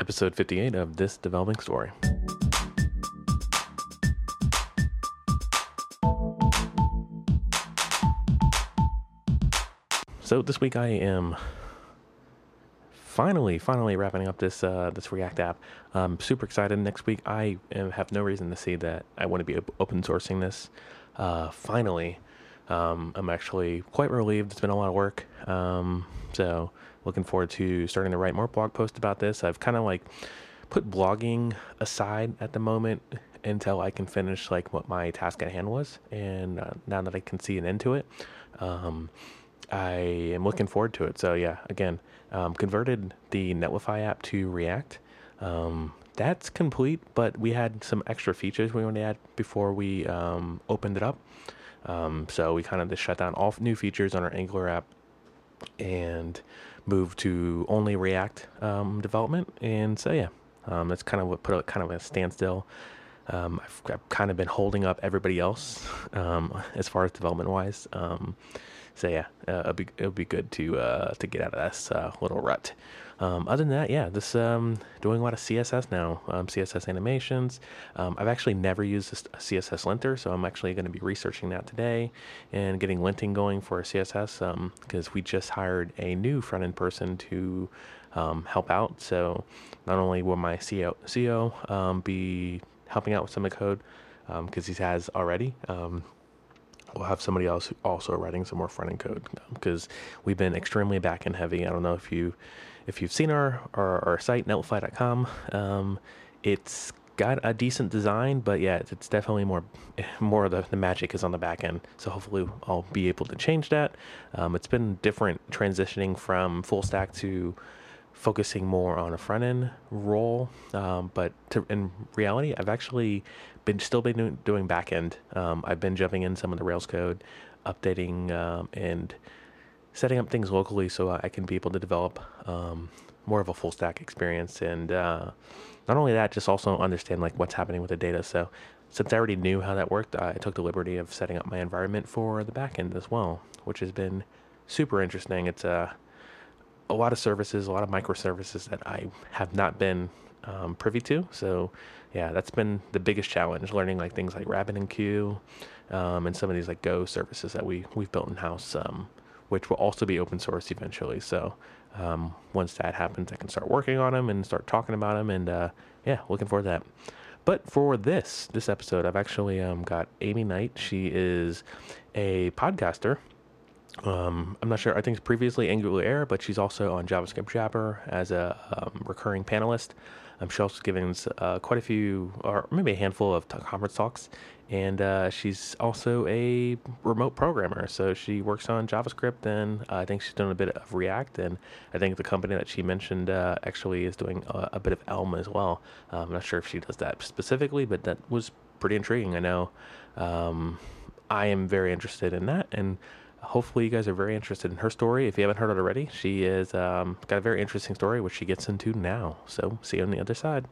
episode 58 of This Developing Story. So this week I am finally wrapping up this React app. I'm super excited. Next week I have no reason to see that I want to be open sourcing this. Finally, I'm actually quite relieved. It's been a lot of work. So looking forward to starting to write more blog posts about this. I've kind of like put blogging aside at the moment until I can finish like what my task at hand was. And now that I can see an end to it, I am looking forward to it. So yeah, again, converted the Netlify app to React. That's complete, but we had some extra features we wanted to add before we opened it up. So we kind of just shut down all new features on our Angular app and moved to only React development. And so yeah, that's kind of what put kind of a standstill. I've kind of been holding up everybody else as far as development wise. So yeah, it'll be good to get out of this little rut. Other than that, yeah, this doing a lot of CSS now, CSS animations. I've actually never used a CSS linter, so I'm actually going to be researching that today and getting linting going for CSS because we just hired a new front-end person to help out. So not only will my CO be helping out with some of the code because he has already. We'll have somebody else also writing some more front-end code because we've been extremely back-end heavy. I don't know if you've seen our site, netlify.com. It's got a decent design, but yeah, it's definitely more of the magic is on the back end. So hopefully I'll be able to change that. It's been different transitioning from full stack to focusing more on a front end role. But in reality, I've actually been doing back end. I've been jumping in some of the Rails code, updating and setting up things locally so I can be able to develop more of a full stack experience. And not only that, just also understand like what's happening with the data. So since I already knew how that worked, I took the liberty of setting up my environment for the back end as well, which has been super interesting. It's a lot of services, a lot of microservices that I have not been privy to. So yeah, that's been the biggest challenge, learning like things like RabbitMQ and some of these like Go services that we've built in-house, which will also be open source eventually. So once that happens, I can start working on them and start talking about them. And yeah, looking forward to that. But for this episode, I've actually got Amy Knight. She is a podcaster. I'm not sure. I think it's previously Angular Air, but she's also on JavaScript Jabber as a recurring panelist. She's also given quite a few, or maybe a handful of conference talks, and she's also a remote programmer. So she works on JavaScript, and I think she's done a bit of React, and I think the company that she mentioned actually is doing a bit of Elm as well. I'm not sure if she does that specifically, but that was pretty intriguing. I know I am very interested in that, and hopefully you guys are very interested in her story. If you haven't heard it already, she is got a very interesting story, which she gets into now. So see you on the other side.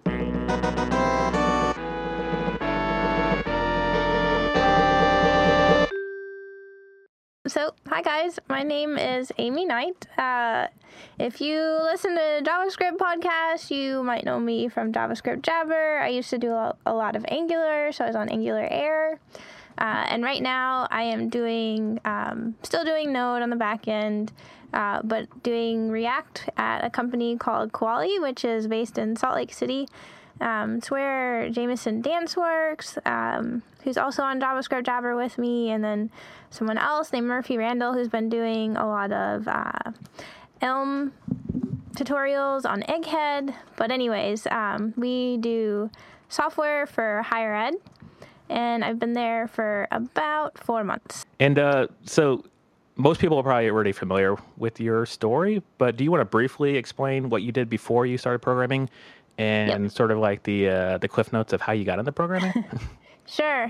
So, hi guys, my name is Amy Knight. If you listen to JavaScript podcasts, you might know me from JavaScript Jabber. I used to do a lot of Angular, so I was on Angular Air. And right now I am still doing Node on the back end, but doing React at a company called Koali, which is based in Salt Lake City. It's where Jameson Dance works, who's also on JavaScript Jabber with me, and then someone else named Murphy Randall, who's been doing a lot of Elm tutorials on Egghead. But anyways, we do software for higher ed. And I've been there for about 4 months. And so most people are probably already familiar with your story, but do you want to briefly explain what you did before you started programming and sort of like the cliff notes of how you got into programming? Sure.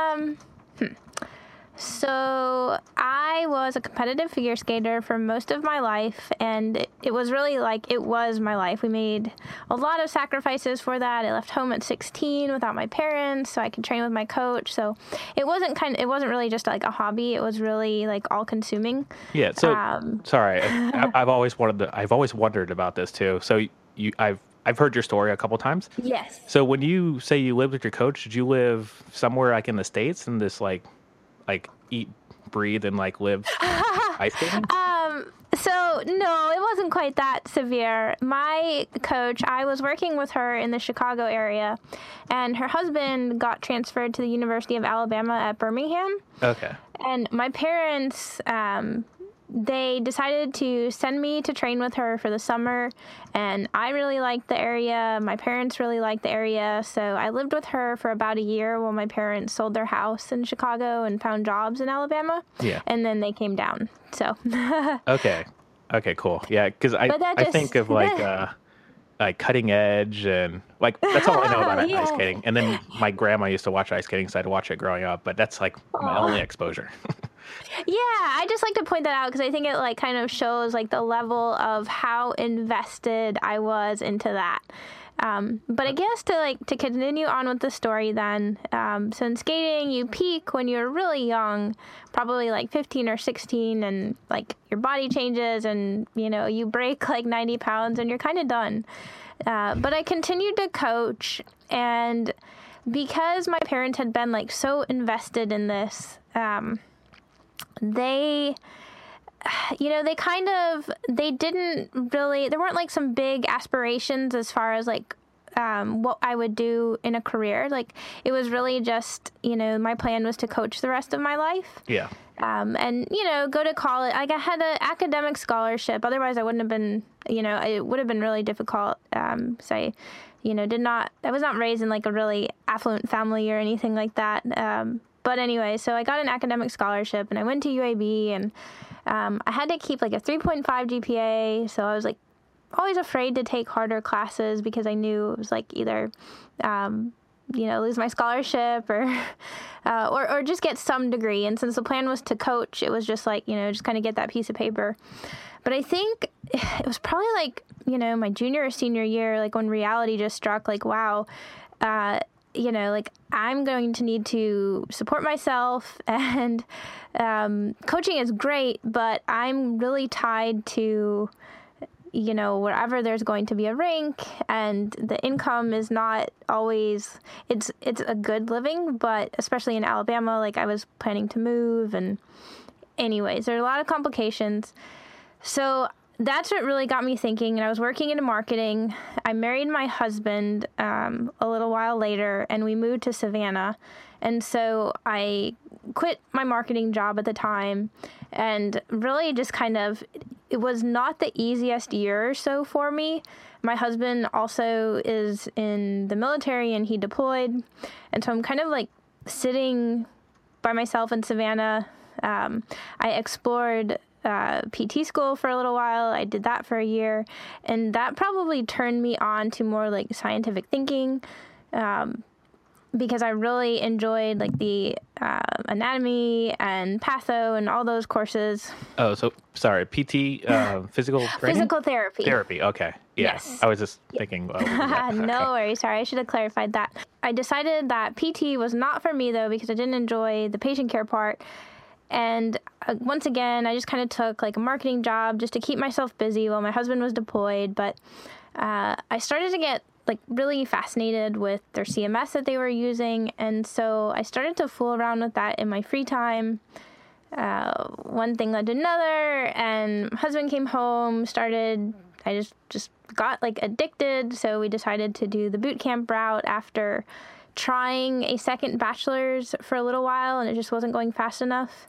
So I was a competitive figure skater for most of my life, and it was really like, it was my life. We made a lot of sacrifices for that. I left home at 16 without my parents so I could train with my coach. So it wasn't really just like a hobby. It was really like all consuming. Yeah. So sorry, I've always wondered about this too. So I've I've heard your story a couple times. Yes. So when you say you lived with your coach, did you live somewhere like in the States and this like eat, breathe, and like live ice skating? So no, it wasn't quite that severe. My coach, I was working with her in the Chicago area, and her husband got transferred to the University of Alabama at Birmingham. Okay. And my parents, they decided to send me to train with her for the summer, and I really liked the area. My parents really liked the area, so I lived with her for about a year while my parents sold their house in Chicago and found jobs in Alabama. Yeah. And then they came down. So. Okay, cool. Yeah, because I think of like Cutting Edge and like that's all I know about ice skating. And then my grandma used to watch ice skating, so I had to watch it growing up. But that's like my only exposure. Yeah, I just like to point that out because I think it like kind of shows like the level of how invested I was into that. But I guess to continue on with the story then, so in skating, you peak when you're really young, probably like 15 or 16, and like your body changes and, you know, you break like 90 pounds and you're kind of done. But I continued to coach, and because my parents had been like so invested in this, they didn't really, there weren't like some big aspirations as far as like what I would do in a career. Like it was really just, you know, my plan was to coach the rest of my life. Yeah. And, you know, go to college. Like I had an academic scholarship. Otherwise I wouldn't have been, you know, it would have been really difficult. So I, you know, I was not raised in like a really affluent family or anything like that. But anyway, so I got an academic scholarship and I went to UAB, and I had to keep like a 3.5 GPA. So I was like always afraid to take harder classes because I knew it was like either, you know, lose my scholarship or just get some degree. And since the plan was to coach, it was just like, you know, just kind of get that piece of paper. But I think it was probably like, you know, my junior or senior year, like when reality just struck, like, wow, you know, like I'm going to need to support myself, and coaching is great, but I'm really tied to, you know, wherever there's going to be a rink, and the income is not always, it's a good living, but especially in Alabama, like I was planning to move, and anyways, there are a lot of complications. So that's what really got me thinking, and I was working in marketing. I married my husband a little while later, and we moved to Savannah. And so I quit my marketing job at the time, and really just kind of, it was not the easiest year or so for me. My husband also is in the military, and he deployed. And so I'm kind of like sitting by myself in Savannah. I explored PT school for a little while. I did that for a year, and that probably turned me on to more like scientific thinking, because I really enjoyed like the anatomy and patho and all those courses. Oh, so sorry, PT, physical training? Physical therapy. Therapy, okay. Yeah. Yes. I was just thinking. No worries. Sorry, I should have clarified that. I decided that PT was not for me though, because I didn't enjoy the patient care part. And once again, I just kind of took like a marketing job just to keep myself busy while my husband was deployed. But I started to get like really fascinated with their CMS that they were using. And so I started to fool around with that in my free time. One thing led to another, and my husband came home, I just got like addicted. So we decided to do the boot camp route after trying a second bachelor's for a little while, and it just wasn't going fast enough.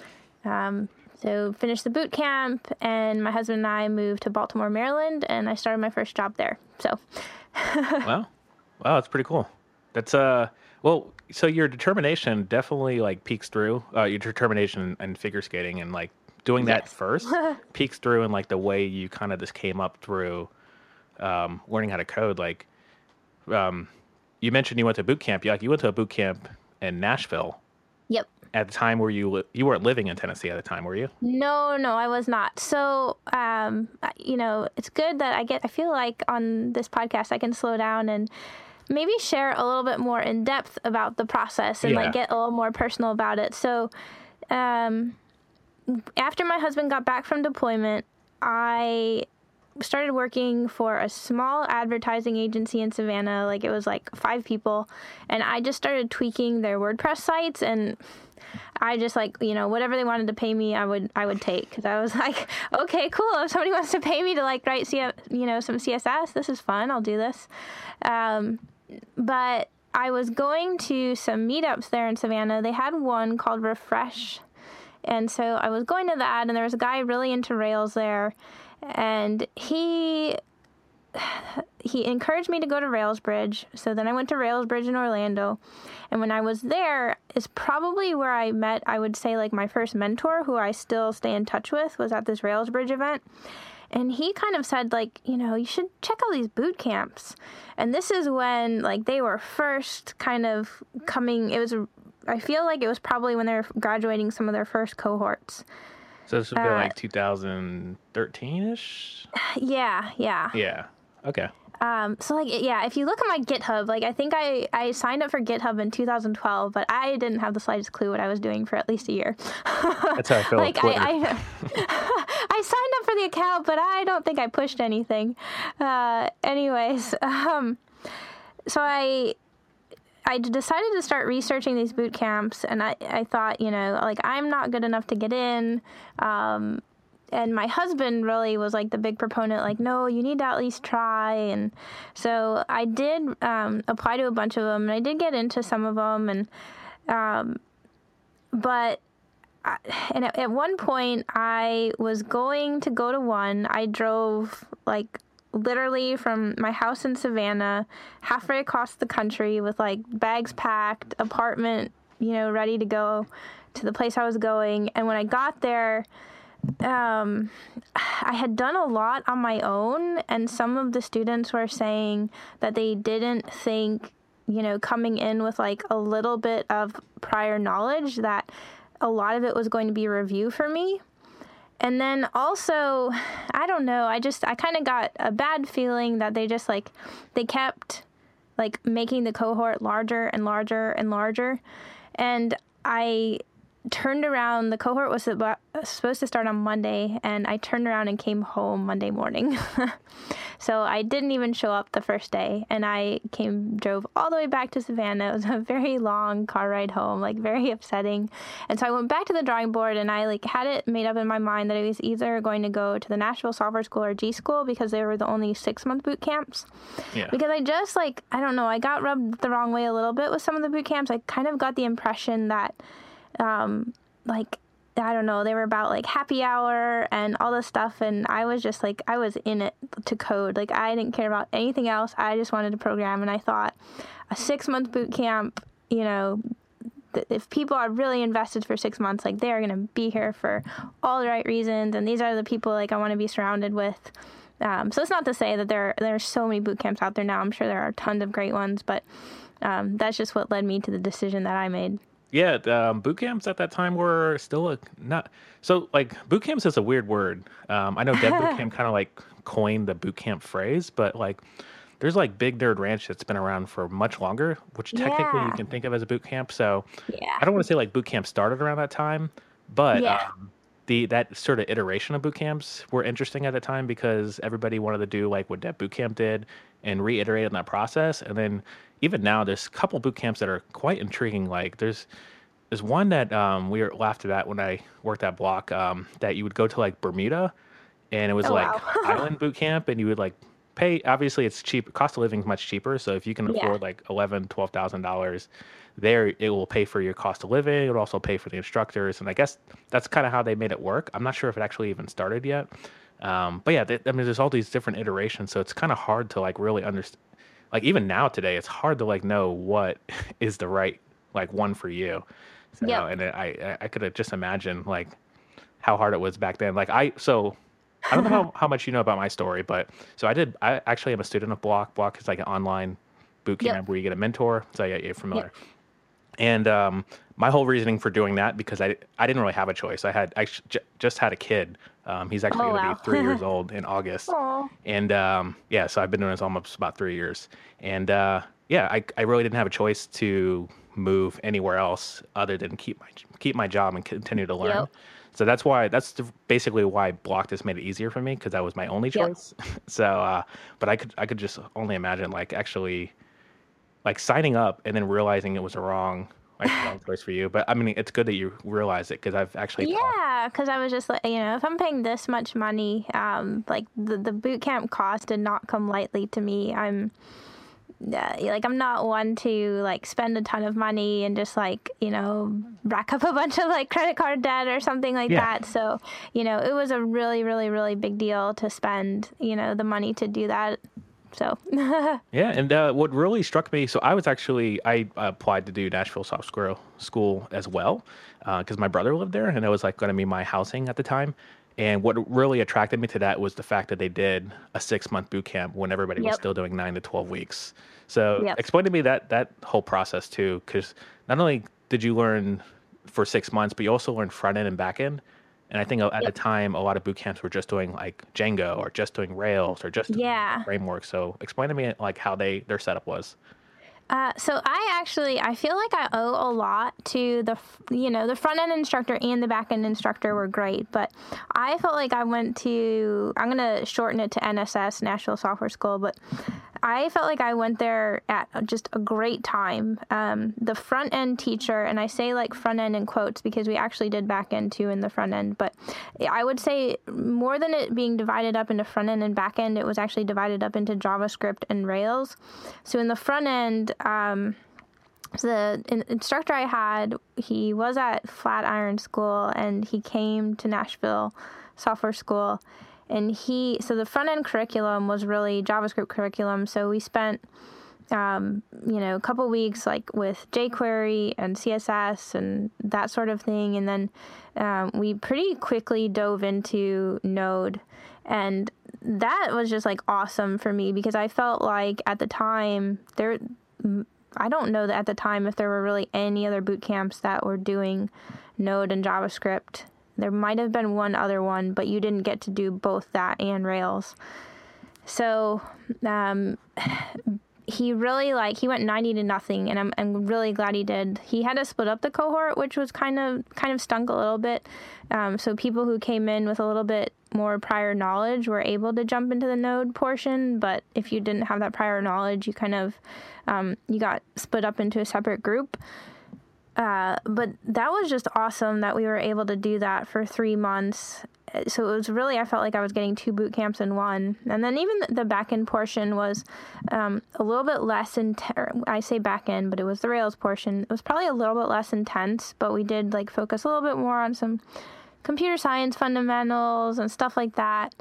So finished the boot camp, and my husband and I moved to Baltimore, Maryland, and I started my first job there. So, wow, that's pretty cool. That's well, so your determination definitely like peeks through. Your determination and figure skating and like doing that first peeks through in like the way you kind of just came up through learning how to code. Like, you mentioned you went to boot camp. You went to a boot camp in Nashville. Yep. At the time where you weren't living in Tennessee at the time, were you? No, I was not. So, you know, it's good that I feel like on this podcast I can slow down and maybe share a little bit more in depth about the process and like get a little more personal about it. So, after my husband got back from deployment, I started working for a small advertising agency in Savannah. Like, it was like 5 people, and I just started tweaking their WordPress sites, and I just, like, you know, whatever they wanted to pay me, I would take, because I was like, okay, cool. If somebody wants to pay me to, like, write some CSS, this is fun. I'll do this. But I was going to some meetups there in Savannah. They had one called Refresh, and so I was going to that, and there was a guy really into Rails there, and he encouraged me to go to Railsbridge. So then I went to Railsbridge in Orlando. And when I was there is probably where I met, I would say, like, my first mentor, who I still stay in touch with, was at this Railsbridge event. And he kind of said, like, you know, you should check out these boot camps. And this is when, like, they were first kind of coming. I feel like it was probably when they were graduating some of their first cohorts. So this would be like 2013-ish? Yeah. Yeah. Okay. So, like, yeah, if you look at my GitHub, like, I think I signed up for GitHub in 2012, but I didn't have the slightest clue what I was doing for at least a year. That's how I feel like, with Twitter. I signed up for the account, but I don't think I pushed anything. Anyways, so I decided to start researching these boot camps, and I thought, you know, like, I'm not good enough to get in. And my husband really was, like, the big proponent, like, no, you need to at least try. And so I did apply to a bunch of them, and I did get into some of them. And at one point, I was going to go to one. I drove, like, literally from my house in Savannah halfway across the country with, like, bags packed, apartment, you know, ready to go to the place I was going. And when I got there, I had done a lot on my own, and some of the students were saying that they didn't think, you know, coming in with, like, a little bit of prior knowledge, that a lot of it was going to be review for me. And then also, I don't know, I kind of got a bad feeling that they just, like, they kept, like, making the cohort larger and larger and larger. And I turned around. The cohort was supposed to start on Monday, and I turned around and came home Monday morning. So I didn't even show up the first day, and I drove all the way back to Savannah. It was a very long car ride home, like, very upsetting. And so I went back to the drawing board, and I, like, had it made up in my mind that I was either going to go to the Nashville Software School or G School, because they were the only 6-month boot camps. Yeah. Because I just, like, I don't know, I got rubbed the wrong way a little bit with some of the boot camps. I kind of got the impression that, like, I don't know, they were about, like, happy hour and all this stuff, and I was just, like, I was in it to code. Like, I didn't care about anything else. I just wanted to program, and I thought a 6-month boot camp, you know, if people are really invested for 6 months, like, they are going to be here for all the right reasons, and these are the people, like, I want to be surrounded with. So it's not to say that there are so many boot camps out there now. I'm sure there are tons of great ones, but that's just what led me to the decision that I made. Yeah, boot camps at that time were still not so, like, boot camps is a weird word. I know Dev Boot Camp kind of, like, coined the boot camp phrase, but, like, there's, like, Big Nerd Ranch that's been around for much longer, which technically you can think of as a boot camp. So I don't want to say, like, boot camp started around that time, but that sort of iteration of boot camps were interesting at the time, because everybody wanted to do, like, what Dev Boot Camp did and reiterate on that process. And then even now, there's a couple boot camps that are quite intriguing. Like, there's one that we laughed at when I worked at Block, that you would go to, like, Bermuda, and it was island boot camp, and you would, like, pay. Obviously, it's cheap. Cost of living is much cheaper. So if you can afford like $11,000-$12,000 there, it will pay for your cost of living. It will also pay for the instructors. And I guess that's kind of how they made it work. I'm not sure if it actually even started yet. But yeah, I mean, there's all these different iterations. So it's kind of hard to like really understand. Like even now today, it's hard to like know what is the right like one for you. So, and I could just imagine like how hard it was back then. Like I don't know how much you know about my story, but so I actually am a student of Block. Block is like an online boot camp where you get a mentor. So yeah, you're familiar. And my whole reasoning for doing that, because I didn't really have a choice. I just had a kid. He's actually going to be 3 years old in August. Aww. And so I've been doing this almost about 3 years. And I really didn't have a choice to move anywhere else other than keep my job and continue to learn. So basically why Block just made it easier for me because that was my only Yep. choice. So, but I could just only imagine like actually like signing up and then realizing it was wrong choice for you. But I mean, it's good that you realize it because I've actually talked. Yeah, because I was just like, if I'm paying this much money, like the boot camp cost did not come lightly to me. I'm not one to like spend a ton of money and just like, rack up a bunch of like credit card debt or something like Yeah. that. So, it was a really, really, really big deal to spend, the money to do that. So, Yeah, and what really struck me, so I applied to do Nashville Soft Squirrel School as well, because my brother lived there, and it was like going to be my housing at the time. And what really attracted me to that was the fact that they did a 6-month boot camp when everybody was Yep. still doing 9 to 12 weeks. So Yep. explain to me that whole process too, because not only did you learn for 6 months, but you also learned front end and back end. And I think at the Yep. time, a lot of boot camps were just doing like Django or just doing Rails or just doing Yeah. framework. So explain to me like how their setup was. So I feel like I owe a lot to the front end instructor and the back end instructor were great, but I felt like I'm going to shorten it to NSS, Nashville Software School, but I felt like I went there at just a great time. The front end teacher, and I say like front end in quotes because we actually did back end too in the front end, but I would say more than it being divided up into front end and back end, it was actually divided up into JavaScript and Rails. So in the front end, the instructor I had, he was at Flatiron School and he came to Nashville Software School. And so the front end curriculum was really JavaScript curriculum. So we spent, a couple weeks like with jQuery and CSS and that sort of thing. And then we pretty quickly dove into Node. And that was just like awesome for me because I felt like at the time I don't know that at the time if there were really any other boot camps that were doing Node and JavaScript. There might have been one other one, but you didn't get to do both that and Rails. So he really he went 90 to nothing, and I'm really glad he did. He had to split up the cohort, which was kind of stunk a little bit. So people who came in with a little bit more prior knowledge were able to jump into the Node portion, but if you didn't have that prior knowledge, you you got split up into a separate group. But that was just awesome that we were able to do that for 3 months. So it was really, I felt like I was getting 2 boot camps in one. And then even the back end portion was a little bit less I say back end, but it was the Rails portion. It was probably a little bit less intense, but we did focus a little bit more on some computer science fundamentals and stuff like that.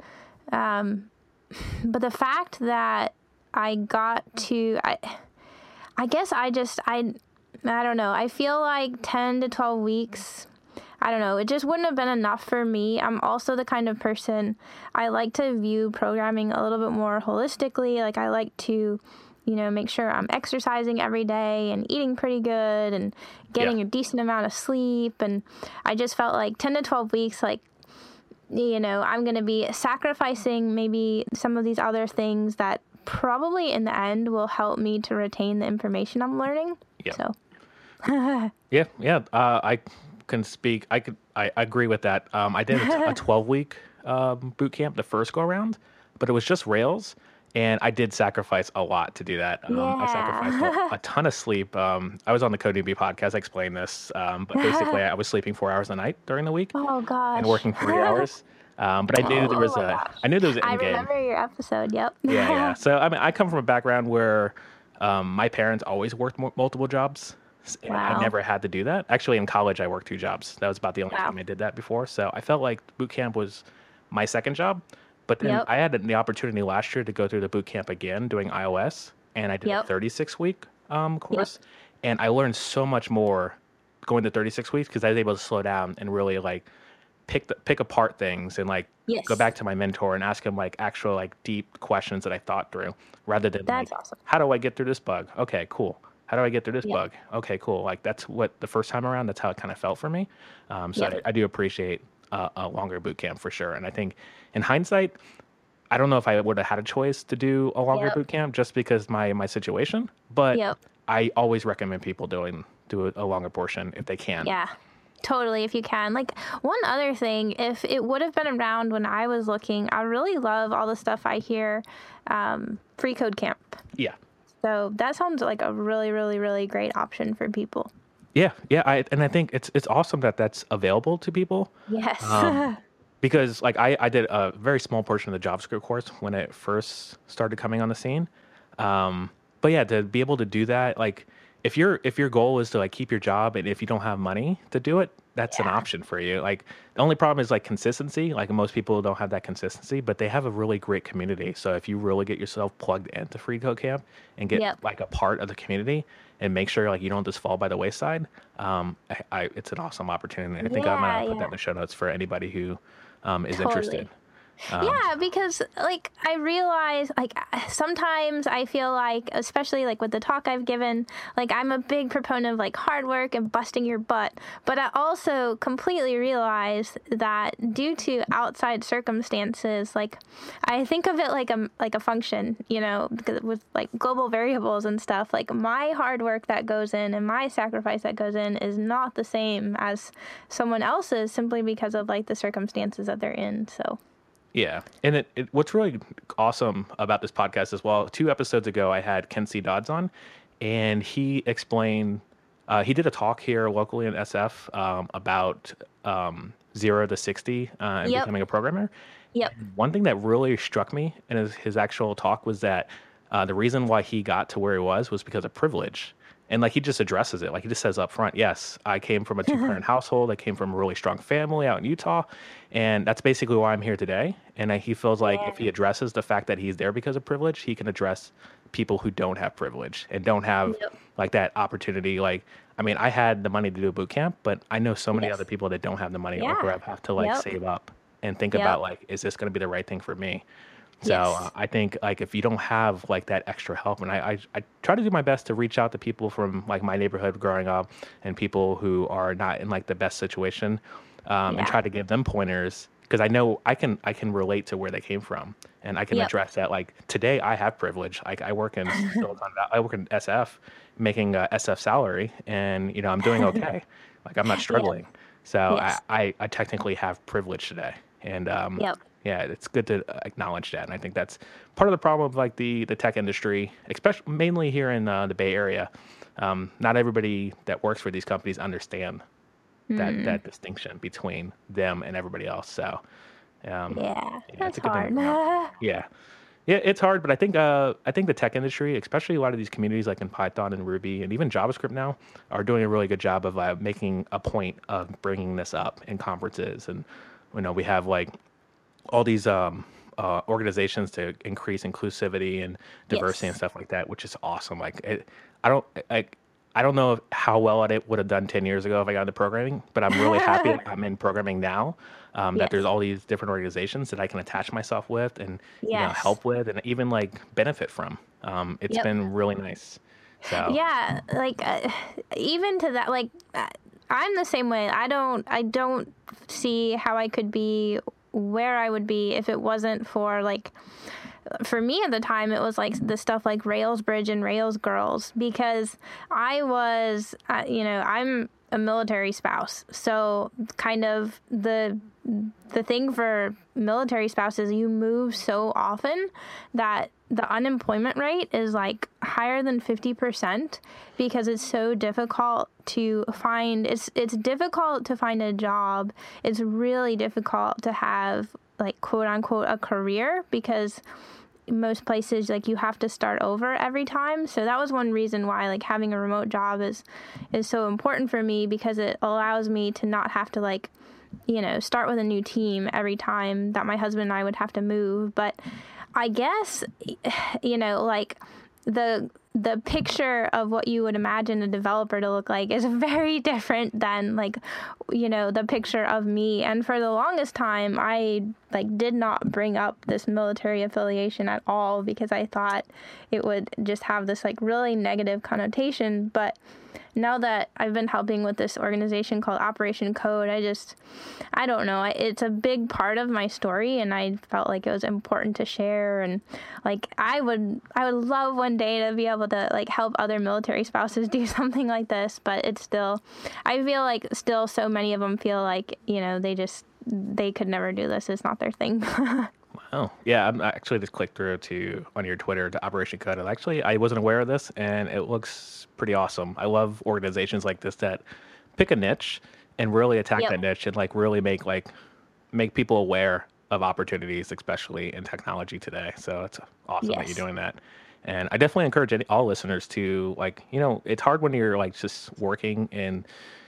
But the fact that I got to, I guess I don't know. I feel like 10 to 12 weeks, I don't know. It just wouldn't have been enough for me. I'm also the kind of person, I like to view programming a little bit more holistically. Like I like to, make sure I'm exercising every day and eating pretty good and getting a decent amount of sleep. And I just felt like 10 to 12 weeks, I'm going to be sacrificing maybe some of these other things that probably in the end will help me to retain the information I'm learning. Yeah. So. Yeah. I can speak. I agree with that. I did a 12-week boot camp the first go around, but it was just Rails, and I did sacrifice a lot to do that. I sacrificed a ton of sleep. I was on the Code Newbie podcast. I explained this, but basically I was sleeping 4 hours a night during the week. Oh gosh. And working 3 hours. But I knew there was an end game. I remember your episode. Yep. Yeah. So I mean, I come from a background where my parents always worked multiple jobs. And I never had to do that. Actually, in college, I worked 2 jobs. That was about the only time I did that before. So I felt like boot camp was my second job. But then I had the opportunity last year to go through the boot camp again doing iOS. And I did a 36-week course. And I learned so much more going to 36 weeks because I was able to slow down and really pick apart things and go back to my mentor and ask him actual deep questions that I thought through rather than awesome. How do I get through this bug? Okay, cool. How do I get through this bug? Okay, cool. That's what the first time around, that's how it kind of felt for me. I do appreciate a longer boot camp for sure. And I think in hindsight, I don't know if I would have had a choice to do a longer boot camp just because my situation, but I always recommend people do a longer portion if they can. Yeah. Totally, if you can. Like, one other thing, if it would have been around when I was looking, I really love all the stuff I hear, Free Code Camp. Yeah. So that sounds like a really, really, really great option for people. Yeah. I think it's awesome that that's available to people. Yes. Because like I did a very small portion of the JavaScript course when it first started coming on the scene. But yeah, to be able to do that, like if your goal is to like keep your job and if you don't have money to do it, that's an option for you. Like the only problem is like consistency. Like most people don't have that consistency, but they have a really great community. So if you really get yourself plugged into Free Code Camp and get like a part of the community and make sure like you don't just fall by the wayside, it's an awesome opportunity. I think I'm gonna put that in the show notes for anybody who is interested. Yeah, because like I realize like sometimes I feel like, especially like with the talk I've given, like I'm a big proponent of like hard work and busting your butt, but I also completely realize that due to outside circumstances, like I think of it like a function, you know, with like global variables and stuff. Like my hard work that goes in and my sacrifice that goes in is not the same as someone else's simply because of like the circumstances that they're in. So yeah. And what's really awesome about this podcast as well, 2 episodes ago, I had Ken C. Dodds on, and he explained, he did a talk here locally in SF about 0 to 60 and becoming a programmer. Yep. And one thing that really struck me in his actual talk was that the reason why he got to where he was because of privilege. And like he just addresses it. Like he just says up front, yes, I came from a 2-parent household. I came from a really strong family out in Utah. And that's basically why I'm here today. And he feels like if he addresses the fact that he's there because of privilege, he can address people who don't have privilege and don't have like that opportunity. Like, I mean, I had the money to do a boot camp, but I know so many other people that don't have the money or who have to like save up and think about like, is this going to be the right thing for me? So I think like if you don't have like that extra help, and I try to do my best to reach out to people from like my neighborhood growing up and people who are not in like the best situation, and try to give them pointers because I know I can relate to where they came from and I can address that. Like today I have privilege. Like I work in Silicon Valley, I work in SF making a SF salary, and you know I'm doing okay. Like I'm not struggling. So I technically have privilege today, and yeah, it's good to acknowledge that. And I think that's part of the problem of like the tech industry, especially mainly here in the Bay Area. Not everybody that works for these companies understand that distinction between them and everybody else. So that's hard. Yeah, it's hard, but I think the tech industry, especially a lot of these communities like in Python and Ruby and even JavaScript now, are doing a really good job of making a point of bringing this up in conferences. And you know, we have like all these organizations to increase inclusivity and diversity and stuff like that, which is awesome. Like I don't know how well it would have done 10 years ago if I got into programming, but I'm really happy that I'm in programming now. That there's all these different organizations that I can attach myself with and you know, help with and even like benefit from. It's been really nice. So yeah, like even to that, like I'm the same way. I don't see how I could be where I would be if it wasn't for like, for me at the time, it was like the stuff like Rails Bridge and Rails Girls, because I was, you know, I'm a military spouse. So kind of the thing for military spouses, you move so often that the unemployment rate is like higher than 50% because it's so difficult to find. It's difficult to find a job. It's really difficult to have like quote unquote a career because most places like you have to start over every time. So that was one reason why like having a remote job is so important for me, because it allows me to not have to like, you know, start with a new team every time that my husband and I would have to move. But I guess, you know, like the picture of what you would imagine a developer to look like is very different than like, you know, the picture of me. And for the longest time, I like did not bring up this military affiliation at all because I thought it would just have this like really negative connotation. But now that I've been helping with this organization called Operation Code, I don't know. It's a big part of my story, and I felt like it was important to share. And like, I would love one day to be able able to like help other military spouses do something like this, but it's still, I feel like still so many of them feel like, you know, they could never do this. It's not their thing. Oh, yeah. I actually just clicked through on your Twitter to Operation Code. And actually, I wasn't aware of this, and it looks pretty awesome. I love organizations like this that pick a niche and really attack Yep. that niche and like really make people aware of opportunities, especially in technology today. So it's awesome that you're Yes. doing that. And I definitely encourage all listeners to like, it's hard when you're like just working in.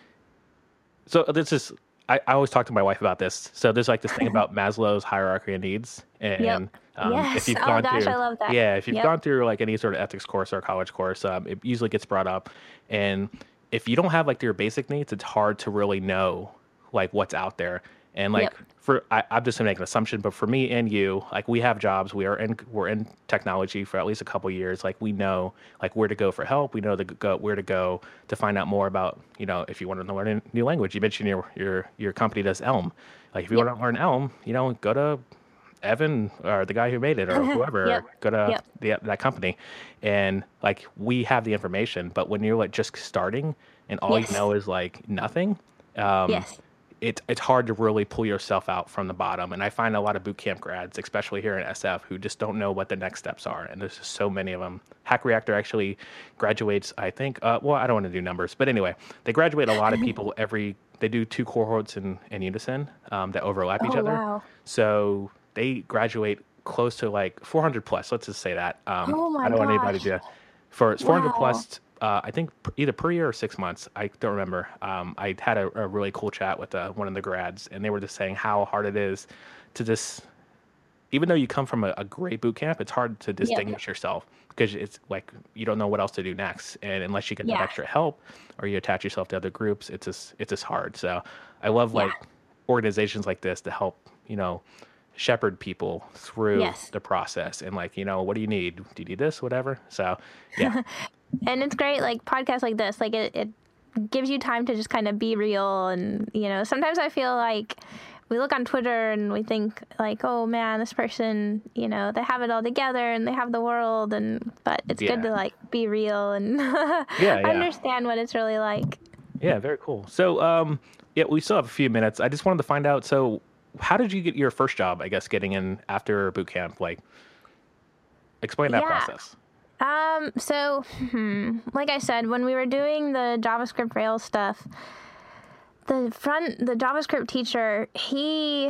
So this is, I always talk to my wife about this. So there's like this thing about Maslow's hierarchy of needs. Yep. And if Yes. you've Oh gone gosh, through, I love that. yeah, if you've Yep. gone through like any sort of ethics course or college course, it usually gets brought up. And if you don't have like your basic needs, it's hard to really know like what's out there. And like Yep. I'm just gonna make an assumption, but for me and you, like we have jobs, we're in technology for at least a couple years. Like we know like where to go for help. We know where to go to find out more about, if you want to learn a new language. You mentioned your company does Elm. Like if you Yep. want to learn Elm, go to Evan or the guy who made it or whoever, Yep. go to Yep. that company. And like we have the information, but when you're like just starting and all you Yes. know is like nothing, Yes. it's hard to really pull yourself out from the bottom. And I find a lot of boot camp grads, especially here in SF, who just don't know what the next steps are. And there's just so many of them. Hack Reactor actually graduates, I think, well, I don't want to do numbers, but anyway, they graduate a lot of people they do 2 cohorts in unison that overlap each Oh, other. wow. So they graduate close to like 400 plus. Let's just say that. Oh my I don't want anybody gosh. for 400 Wow. plus. I think either per year or 6 months. I don't remember. I had a really cool chat with one of the grads, and they were just saying how hard it is to just, even though you come from a great boot camp, it's hard to distinguish yourself because it's like you don't know what else to do next, and unless you get that Yeah. extra help or you attach yourself to other groups, it's just hard. So I love like organizations like this to help shepherd people through Yes. the process and like what do you need? Do you need this? Whatever. So yeah. And it's great, like podcasts like this, like it gives you time to just kind of be real. And, sometimes I feel like we look on Twitter and we think like, oh man, this person, they have it all together and they have the world. But it's good to like be real and Yeah. understand what it's really like. Yeah, very cool. So, we still have a few minutes. I just wanted to find out. So, how did you get your first job? I guess getting in after boot camp. Like, explain that process. So, like I said, when we were doing the JavaScript Rails stuff, the JavaScript teacher, he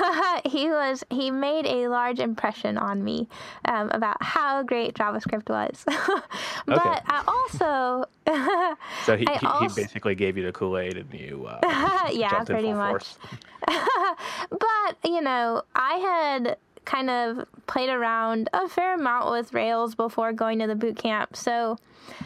he made a large impression on me about how great JavaScript was. But Okay. I also So he also- basically gave you the Kool-Aid and you yeah, jumped in pretty full much. force. But, I had kind of played around a fair amount with Rails before going to the boot camp. So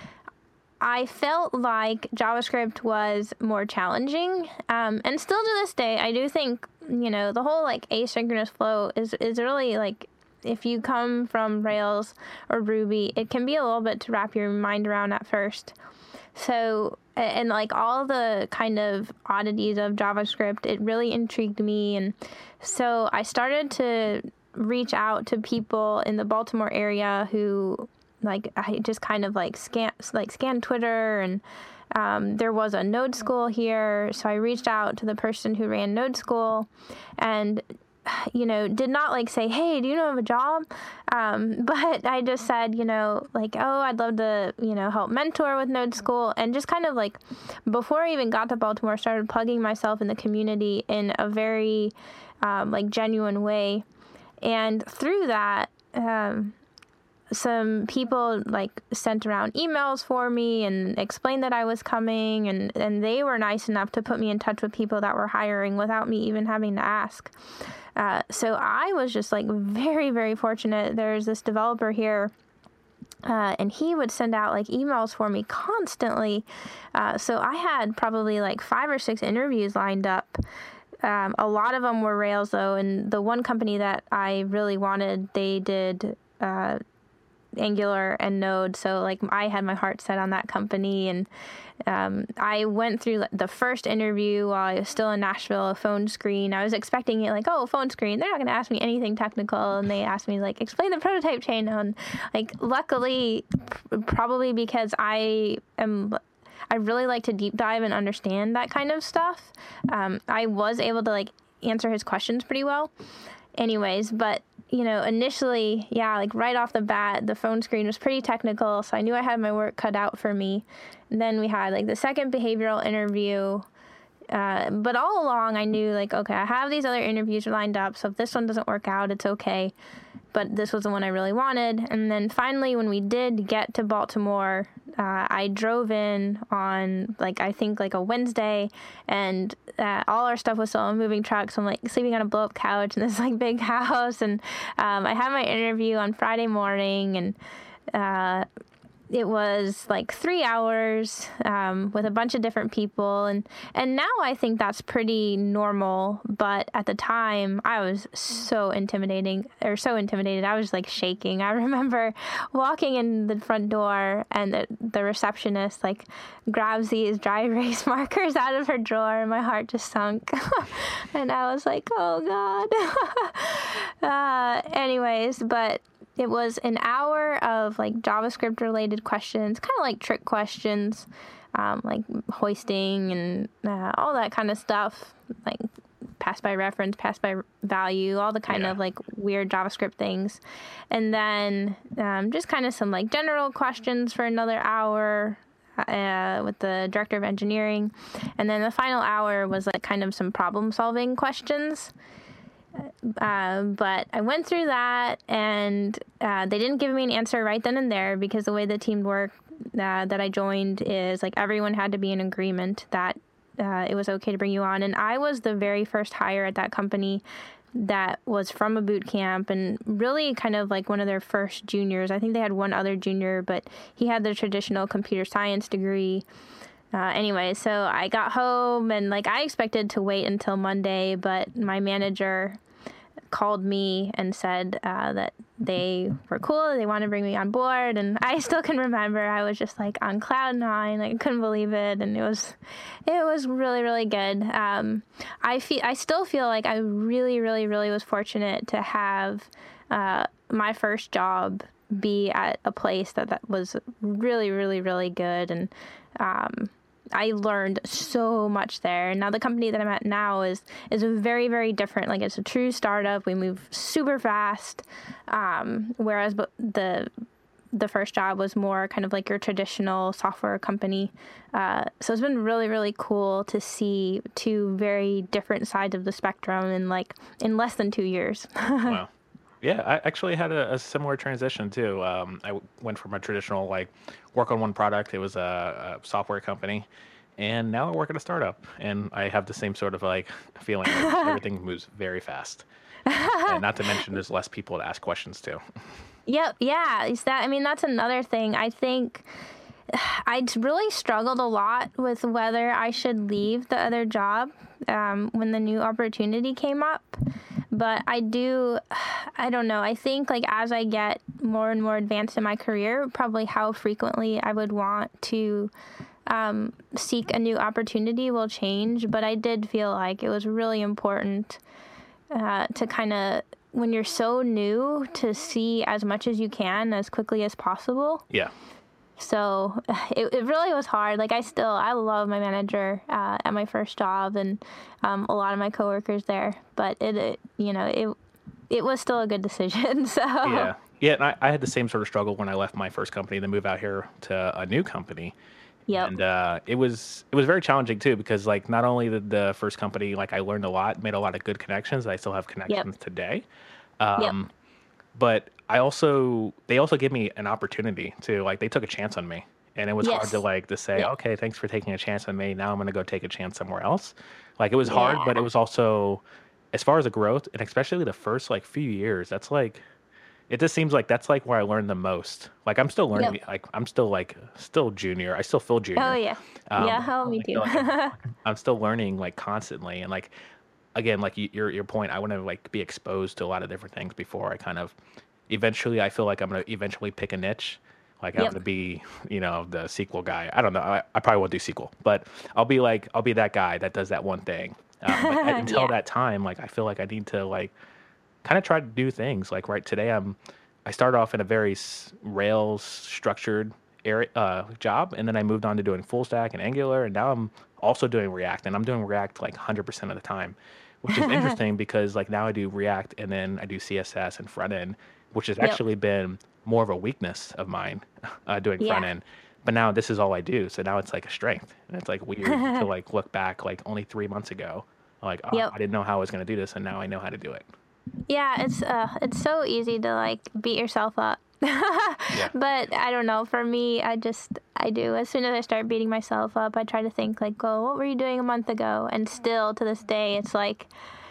I felt like JavaScript was more challenging. And still to this day, I do think, the whole like asynchronous flow is really like, if you come from Rails or Ruby, it can be a little bit to wrap your mind around at first. So, and like all the kind of oddities of JavaScript, it really intrigued me. And so I started to reach out to people in the Baltimore area who, like, I just kind of like scan Twitter, and there was a Node school here. So I reached out to the person who ran Node school and did not like say, hey, do you know of a job? But I just said, like, oh, I'd love to, help mentor with Node School. And just kind of like, before I even got to Baltimore, started plugging myself in the community in a very, like, genuine way. And through that, some people like sent around emails for me and explained that I was coming, and they were nice enough to put me in touch with people that were hiring without me even having to ask. So I was just like very, very fortunate. There's this developer here, and he would send out like emails for me constantly. So I had probably like 5 or 6 interviews lined up. A lot of them were Rails though, and the one company that I really wanted, they did Angular and Node. So like I had my heart set on that company, and I went through the first interview while I was still in Nashville, a phone screen. I was expecting it like, oh, phone screen. They're not going to ask me anything technical. And they asked me like, explain the prototype chain. And like, luckily, probably because I really like to deep dive and understand that kind of stuff. I was able to like answer his questions pretty well. Anyways, but initially, like right off the bat, the phone screen was pretty technical, so I knew I had my work cut out for me. And then we had like the second behavioral interview. But all along, I knew like, okay, I have these other interviews lined up, so if this one doesn't work out, it's okay. But this was the one I really wanted. And then finally, when we did get to Baltimore, I drove in on I think a Wednesday, and all our stuff was still on a moving truck. So I'm like sleeping on a blow up couch in this big house. And I had my interview on Friday morning, and it was 3 hours with a bunch of different people, and now I think that's pretty normal. But at the time, I was so intimidated. I was shaking. I remember walking in the front door, and the receptionist grabs these dry erase markers out of her drawer, and my heart just sunk. And I was like, oh God. Anyways, but it was an hour of JavaScript related questions, kind of like trick questions, like hoisting and all that kind of stuff, like pass by reference, pass by value, all the kind of weird JavaScript things. And then just kind of some general questions for another hour with the director of engineering. And then the final hour was kind of some problem solving questions. But I went through that, and they didn't give me an answer right then and there, because the way the team worked that I joined is everyone had to be in agreement that it was okay to bring you on. And I was the very first hire at that company that was from a boot camp, and really kind of one of their first juniors. I think they had one other junior, but he had the traditional computer science degree. Anyway, so I got home, and I expected to wait until Monday, but my manager called me and said that they were cool, they want to bring me on board. And I still can remember, I was just on cloud nine, I couldn't believe it, and it was really, really good. I still feel I really, really, really was fortunate to have my first job be at a place that was really, really, really good. And I learned so much there. And now the company that I'm at now is a very, very different. It's a true startup. We move super fast. Whereas the first job was more kind of your traditional software company. So it's been really, really cool to see two very different sides of the spectrum in less than 2 years. Wow. Yeah, I actually had a similar transition too. I went from a traditional work on one product. It was a software company, and now I work at a startup, and I have the same sort of feeling. Everything moves very fast, and not to mention there's less people to ask questions to. Yep, yeah. That's another thing. I think I really struggled a lot with whether I should leave the other job when the new opportunity came up. But I don't know. I think as I get more and more advanced in my career, probably how frequently I would want to seek a new opportunity will change. But I did feel it was really important to kind of, when you're so new, to see as much as you can as quickly as possible. Yeah. So it really was hard. I love my manager at my first job, and a lot of my coworkers there. But it was still a good decision. So yeah. And I had the same sort of struggle when I left my first company to move out here to a new company. Yep. And it was very challenging too, because not only did the first company I learned a lot, made a lot of good connections. I still have connections today. But they also gave me an opportunity to they took a chance on me, and it was hard to say, okay, thanks for taking a chance on me. Now I'm going to go take a chance somewhere else. It was hard, but it was also, as far as the growth, and especially the first few years, that's it just seems that's where I learned the most. I'm still learning. I'm still junior. I still feel junior. Oh yeah. Me too. I'm still learning constantly, and again, your point, I want to be exposed to a lot of different things before I kind of eventually I feel like I'm gonna eventually pick a niche. Like I'm Yep. gonna be, the SQL guy. I don't know. I probably won't do SQL, but I'll be that guy that does that one thing. But until Yeah. that time, like I feel like I need to like kind of try to do things. Like right today, I started off in a very Rails structured area job, and then I moved on to doing full stack and Angular, and now I'm also doing React, and I'm doing React like 100% of the time, which is interesting because like now I do React and then I do CSS and front end, which has Yep. actually been more of a weakness of mine, doing front Yeah. end. But now this is all I do, so now it's like a strength, and it's like weird to like look back like only 3 months ago, like oh, Yep. I didn't know how I was going to do this, and now I know how to do it. Yeah, it's so easy to like beat yourself up. Yeah. But I don't know. For me, I do. As soon as I start beating myself up, I try to think like, "Oh, what were you doing a month ago?" And still to this day, it's like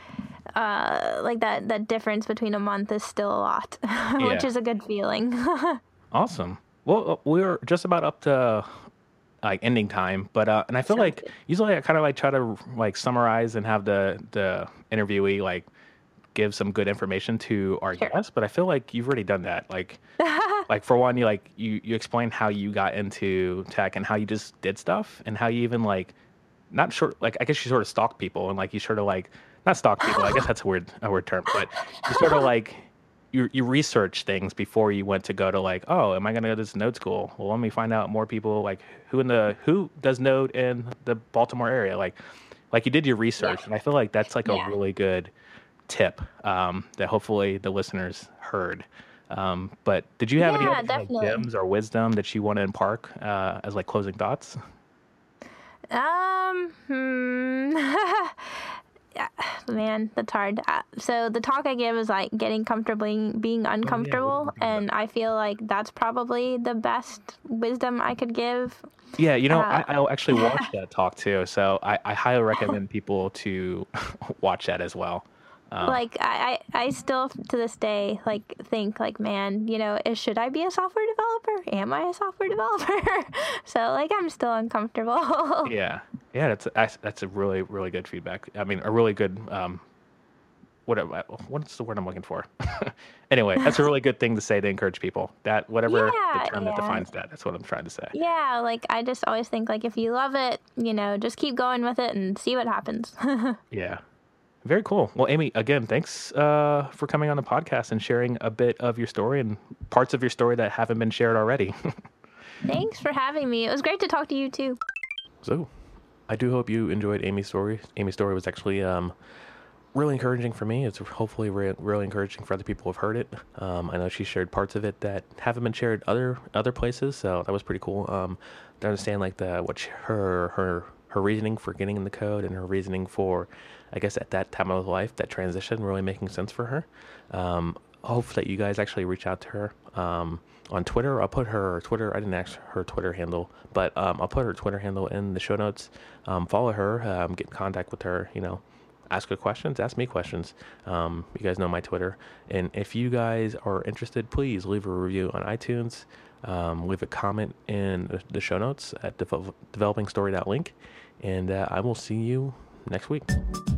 that difference between a month is still a lot, which Yeah. is a good feeling. Awesome. Well, we're just about up to like ending time, but and I feel Sounds like good. usually I kind of like try to like summarize and have the interviewee like give some good information to our Sure. guests, but I feel like you've already done that. Like for one, you explained how you got into tech and how you just did stuff and how you even like not sure like I guess you sort of stalk people and like you sort of like not stalk people. I guess that's a word term, but you sort of like you research things before you went to go to like, oh, am I going to go to this Node school? Well, let me find out more people like who does Node in the Baltimore area. Like you did your Yeah. research, and I feel like that's like a Yeah. really good tip that hopefully the listeners heard. But did you have any Yeah, other like definitely. gems or wisdom that you want to impart as like closing thoughts? Yeah, man, that's hard. So the talk I give is like getting comfortable being Oh yeah, we didn't uncomfortable, talk about and that. I feel like that's probably the best wisdom I could give. Yeah, Uh, I'll actually watch that talk too, so I highly recommend people to watch that as well. Um, like I still to this day like think like, man, should I be a software developer? Am I a software developer? So like I'm still uncomfortable. Yeah, yeah, that's a really really good feedback. I mean, a really good what's the word I'm looking for? Anyway, that's a really good thing to say to encourage people. That whatever the Yeah, term that yeah. defines that, that's what I'm trying to say. Yeah, like I just always think like if you love it, just keep going with it and see what happens. Yeah, very cool. Well, Amy, again, thanks for coming on the podcast and sharing a bit of your story and parts of your story that haven't been shared already. Thanks for having me. It was great to talk to you too. So, I do hope you enjoyed Amy's story. Amy's story was actually really encouraging for me. It's hopefully really encouraging for other people who've heard it. I know she shared parts of it that haven't been shared other places, so that was pretty cool. To understand like her reasoning for getting in the code and her reasoning for, I guess at that time of life, that transition really making sense for her. Hope that you guys actually reach out to her on Twitter. I'll put her Twitter. I didn't ask her Twitter handle, but I'll put her Twitter handle in the show notes. Follow her. Get in contact with her. Ask her questions, ask me questions. You guys know my Twitter. And if you guys are interested, please leave a review on iTunes. Leave a comment in the show notes at developingstory.link. And I will see you next week.